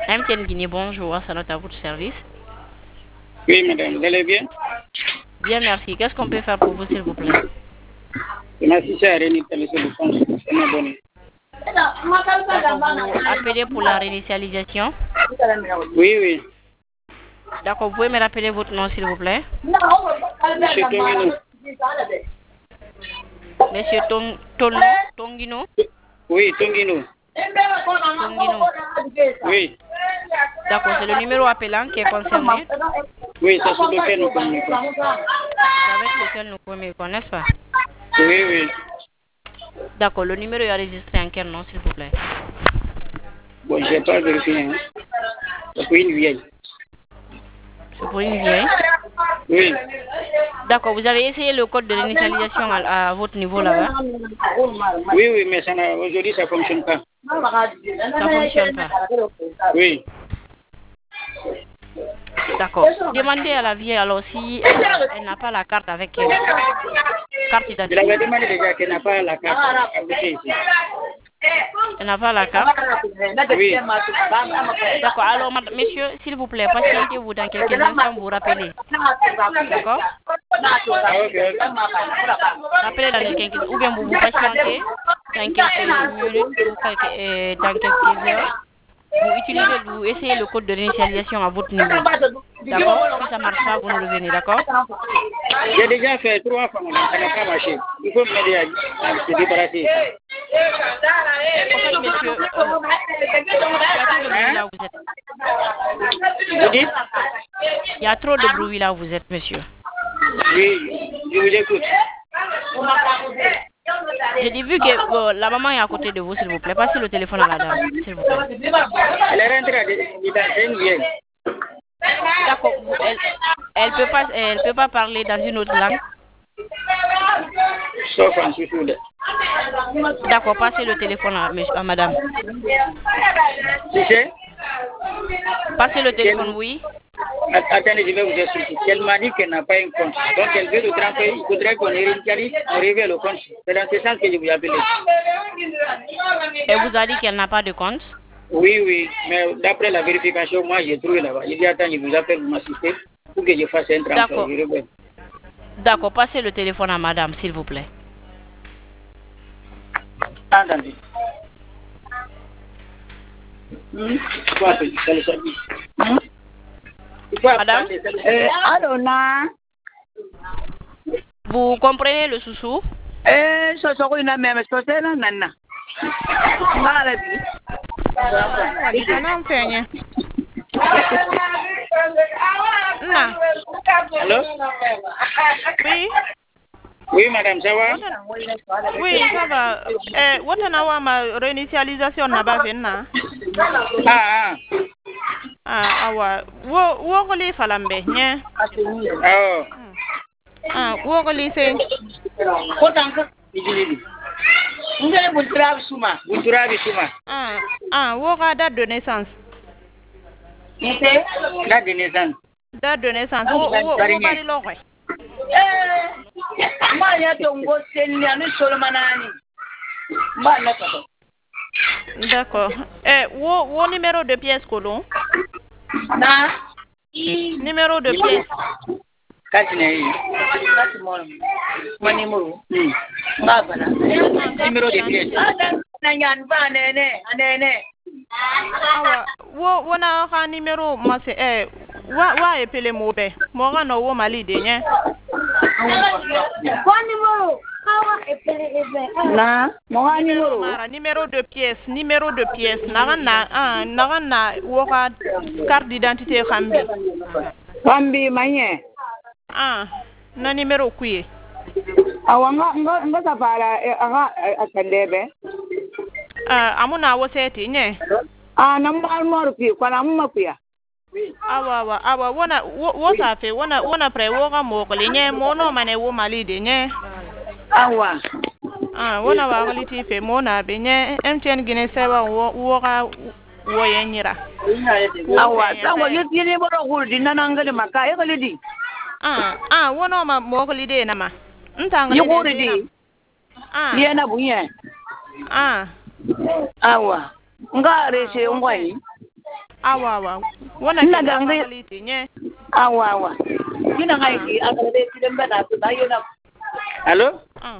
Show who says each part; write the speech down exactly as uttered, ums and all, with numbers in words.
Speaker 1: M T N Guinée, bonjour, ça note à votre service.
Speaker 2: Oui, madame, vous allez bien?
Speaker 1: Bien, merci. Qu'est-ce qu'on peut faire pour vous, s'il vous plaît?
Speaker 2: Merci, c'est Arénie, c'est le fond, c'est ma bonne.
Speaker 1: D'accord, vous appelez pour la réinitialisation?
Speaker 2: Oui, oui.
Speaker 1: D'accord, vous pouvez me rappeler votre nom, s'il vous plaît?
Speaker 2: Monsieur Tongino.
Speaker 1: Monsieur Tong Tono Tongino?
Speaker 2: Oui, Tongino.
Speaker 1: Tongino.
Speaker 2: Oui.
Speaker 1: D'accord, c'est le numéro appelant qui est concerné?
Speaker 2: Oui, c'est sur lequel nous communiquons.
Speaker 1: C'est avec lequel nous communiquons, n'est-ce pas?
Speaker 2: Oui, oui.
Speaker 1: D'accord, le numéro est enregistré en quel nom, s'il vous plaît?
Speaker 2: Bon, je n'ai pas vérifié. Hein. C'est pour une vieille.
Speaker 1: C'est pour une vieille?
Speaker 2: Oui.
Speaker 1: D'accord, vous avez essayé le code de réinitialisation à, à votre niveau là-bas?
Speaker 2: Oui, oui, mais ça aujourd'hui, ça ne fonctionne pas.
Speaker 1: Ça ne fonctionne pas?
Speaker 2: Oui.
Speaker 1: D'accord. Demandez à la vieille alors si euh, elle n'a pas la carte avec elle. Carte
Speaker 2: Je
Speaker 1: d'identité.
Speaker 2: l'avais demandé déjà qu'elle n'a pas la carte.
Speaker 1: Elle n'a pas la carte?
Speaker 2: Oui.
Speaker 1: D'accord. Alors, madame, monsieur, s'il vous plaît, patientez-vous dans quelques instants, vous rappelez. D'accord?
Speaker 2: Ah, ok.
Speaker 1: Rappelez dans quelques instants. Ou bien vous vous patientez dans quelques minutes ou quelques, euh, dans quelques heures. Vous utilisez, vous essayez le code de réinitialisation à votre niveau. D'accord? Si ça ne marche pas, vous nous revenez, d'accord?
Speaker 2: J'ai déjà fait trois fois, madame, ça n'a pas marché. Il faut m'aider à, à se débarrasser.
Speaker 1: En fait, monsieur, euh, il y a trop de bruit là où vous êtes. Il y a trop de bruit là où vous êtes, monsieur.
Speaker 2: Oui, je vous écoute.
Speaker 1: J'ai dit, vu que bon, la maman est à côté de vous, s'il vous plaît, passez le téléphone à la dame, s'il vous plaît.
Speaker 2: Elle est rentrée dans une vieille.
Speaker 1: D'accord, elle, elle peut pas, elle peut pas parler dans une autre langue.
Speaker 2: Sauf en Sousoud.
Speaker 1: D'accord, passez le téléphone à, à madame.
Speaker 2: Tu sais?
Speaker 1: Passez le téléphone, oui.
Speaker 2: Attendez, je vais vous expliquer. Elle m'a dit qu'elle n'a pas un compte. Donc elle veut le transférer. Il faudrait qu'on réinitialise, on révèle le compte. C'est dans ce sens que je vous appelle.
Speaker 1: Elle vous a dit qu'elle n'a pas de compte?
Speaker 2: Oui, oui. Mais d'après la vérification, moi j'ai trouvé là-bas. Il dit attends, je vous appelle, vous m'assistez pour que je fasse un transfert.
Speaker 1: D'accord. D'accord, passez le téléphone à madame, s'il vous plaît.
Speaker 2: Attendez. Hmm? Quoi, c'est le service? Hmm?
Speaker 1: Madame?
Speaker 3: Eh, Alona.
Speaker 1: Vous comprenez le sous-sous?
Speaker 3: Eh, so so ina meme so se na nana. Ngala bi.
Speaker 1: Wadi kana mfenye. Na.
Speaker 2: Allô?
Speaker 1: Oui.
Speaker 2: Oui, madame, ça va?
Speaker 1: Oui, ça va. Eh, what na wa ma réinitialisation na ba venna?
Speaker 2: Ah, ah.
Speaker 1: Ah, awa. Wo wo ko li falambe, nye.
Speaker 2: Oh.
Speaker 1: Ah, wo ko li se.
Speaker 2: Ko tanka bijili. Ngale buntura suma, buntura suma.
Speaker 1: Ah, ah, wo ka date de naissance.
Speaker 2: Nite? Date de naissance.
Speaker 1: Date de naissance. Wo wo wo bari lo ko.
Speaker 3: Eh, ma ya to ngo senni ani solomanani. Ma na ko.
Speaker 1: D'accord. Eh, wo wo numéro de pièce colon?
Speaker 3: Na?
Speaker 1: Numéro de pièce.
Speaker 2: Kati na hii.
Speaker 3: Kati mono. Mani muru.
Speaker 2: Hmm.
Speaker 3: Ngabana.
Speaker 2: Numéro de pièce.
Speaker 3: Na nyan ba nene, nene.
Speaker 1: Awa, wo wona ha numéro mase eh wa wa epele mo be. Mo ga no wo mali de nye.
Speaker 3: Kwa numéro? Kawa epele ebe. Na, mo ga numéro.
Speaker 1: Mara numéro de pièce, numéro de pièce. Na na ah na na wo ga carte d'identité kambi.
Speaker 3: Kambi manye.
Speaker 1: Ah, na numéro kuye.
Speaker 3: Awanga nga nga safara anga atandebe.
Speaker 1: Ah, amuna wo seti nye.
Speaker 3: Ah, namba noru pi kwa na mma kuya.
Speaker 1: Awa awa awa wona wo safe wona wona pre wo ga mo ko le nye mo no mane wo mali de nye.
Speaker 3: Awa.
Speaker 1: Ah, wona wa ko liti fe mo na be nye M T N Guinée sewa wo wo ga wo yenyira.
Speaker 3: Awa, tango yiti ni boro gurdi nanangale maka e galidi.
Speaker 1: Ah, ah, wona ma mo ko lide na ma. Ntanga
Speaker 3: Yi gurdi.
Speaker 1: Ah.
Speaker 3: Ni na bunye.
Speaker 1: Ah.
Speaker 3: Awa. Nga reshe ngwai.
Speaker 1: awa awa wana ke na quality nye
Speaker 3: awa awa kina ngai ki akale ti demba na ku na yo na
Speaker 2: Allô?